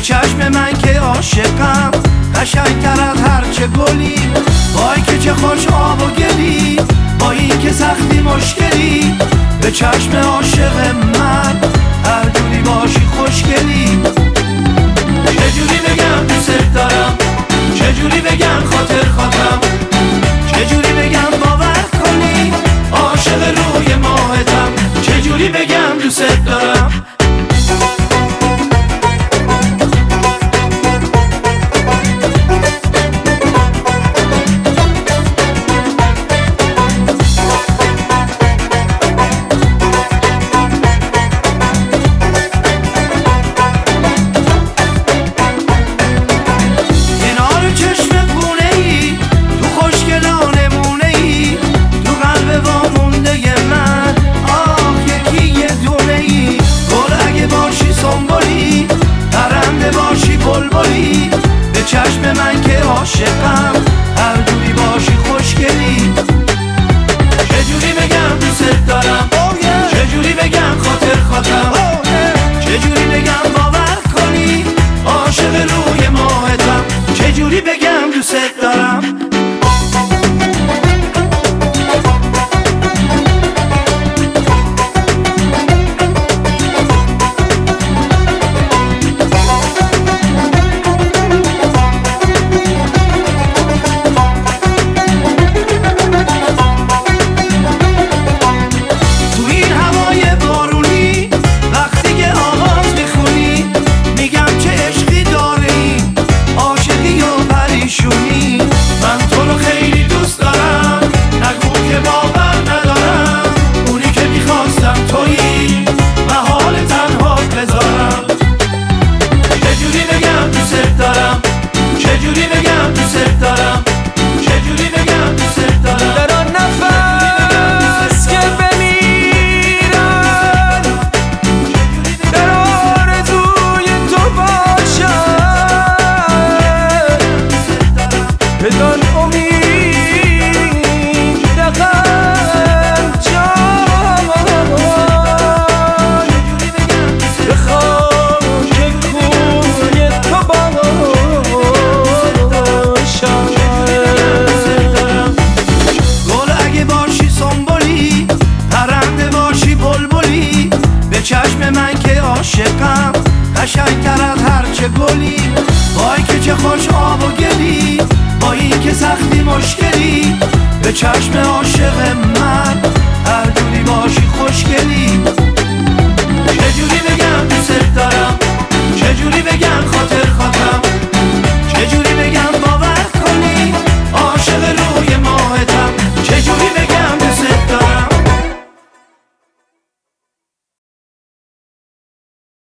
چشم من که عاشقم قشنگتر از هرچه گلی. وای که چه خوش آب و گلی، با این که سختی مشکلی. به چشم عاشق من هر جوری باشی خوشگلی. چجوری بگم دوست دارم، چجوری بگم خاطر خاطرم، چجوری بگم باور کنی عاشق روی ماهتم، چجوری بگم دوست دارم. به چشم من که عاشقم هر جوری باشی خوشگلی. چجوری بگم دوست دارم، چجوری بگم خاطر خاطرم، چجوری بگم باور کنی عاشق روی ماهتم، چجوری بگم دوست دارم. من تو رو خیلی دوست دارم، نگو که باور ندارم، اونی که میخواستم تویی و حال تنها بذارم. چجوری بگم دوست دارم، چجوری بگم دوست دارم، چجوری بگم دوست دارم. در آن نفس که بمیرم در آرزوی تو باشم، بدان امید دقم جان بخوام که کوی تو باشم. گل اگه باشی سنبولی، پرنده باشی بلبلی. به چشم من که عاشقم قشنگتر از هرچه گلی. وای که چه خوش